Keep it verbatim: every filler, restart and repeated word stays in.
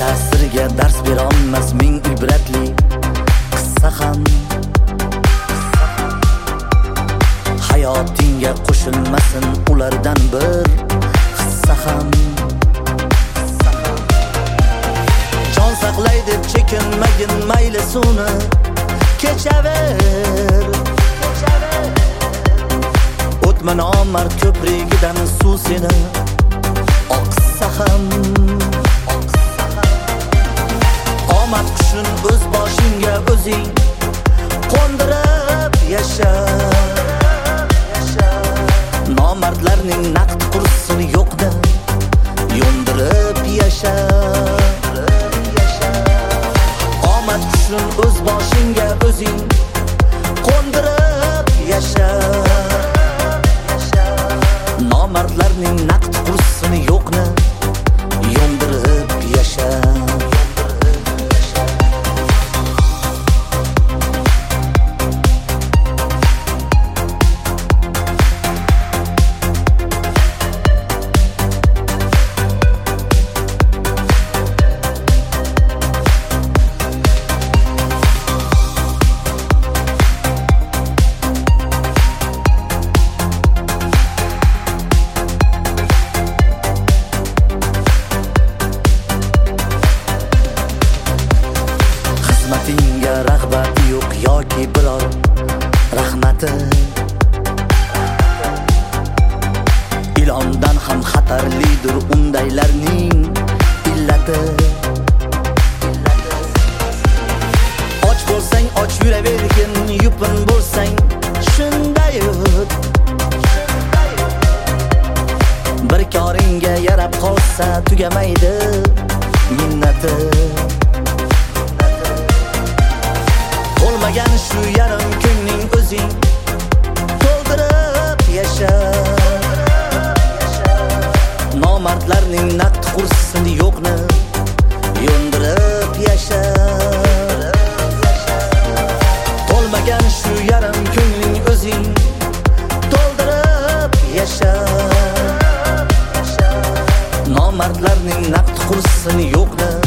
ta'siriga dars bera olmas ming ibratli qissa ham. Hayotingga qo'shilmasin ulardan bir hissa ham. Jon saqlay deb chekinmagin mayli suvni kechaver. O'tma nomard ko'prigidan suv seni oqsa ham. Omad qushun o'z boshingga o'zing qo'ndirib yasha. Nomardlarning naqd kursini yo'qda yo'ndirib yasha. Omad qushun o'z boshingga o'zing qo'ndirib yasha. Nomardlarning naqd kursini yo'qni yo'ndirib yasha. Xizmatingga rag'bati yo'q yoki biror rahmati. Ilondan ham xatarlidir undaylarning illati. Och bo'lsang och yuravergin, yupun bo'lsang shunday yut. Bir koringga yarab qolsa tugamaydi minnati. Olmagan shu yarim ko'ngling o'zing to'ldirib yasha. Nomardlarning naqd kursini yo'qni yo'ndirib yasha. Olmagan shu yarim ko'ngling o'zing to'ldirib yasha. Nomardlarning naqd kursini yo'qni